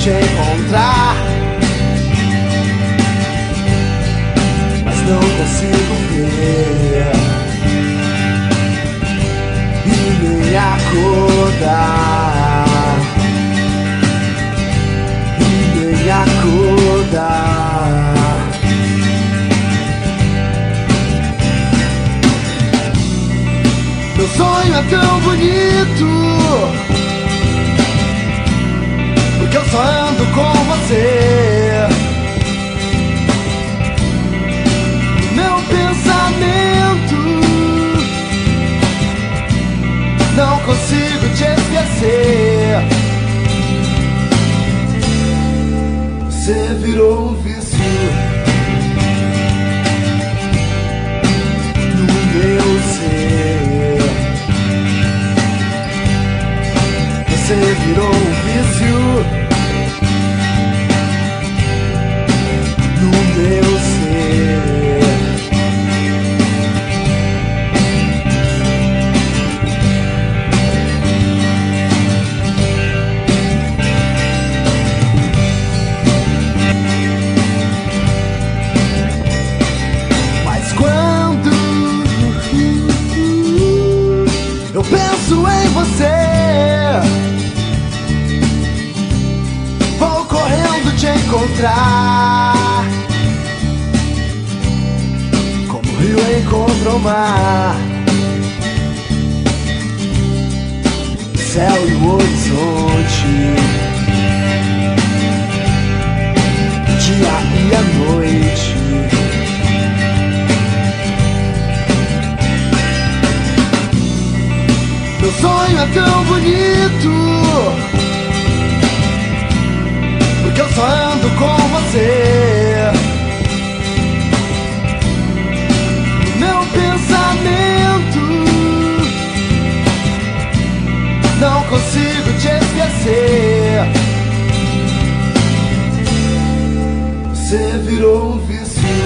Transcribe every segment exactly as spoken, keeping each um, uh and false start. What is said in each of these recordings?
te encontrar, mas não consigo ver e nem acordar, e nem acordar. Meu sonho é tão bonito, porque eu só ando com você. Meu pensamento, não consigo te esquecer. Você virou um vício no meu ser. Você virou um vício no meu ser. Mas quando eu penso em você, vou correndo te encontrar, como o rio encontra o mar, o céu e o horizonte, o dia e a noite. Meu sonho é tão bonito, porque eu só ando com você. Meu pensamento, não consigo te esquecer. Você virou um vício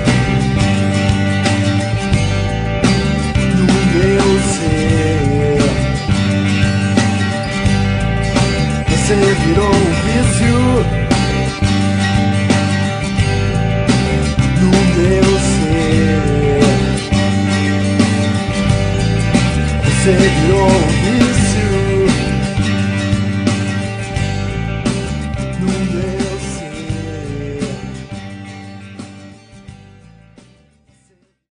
no meu ser. Você virou um vício no meu ser. Você virou um vício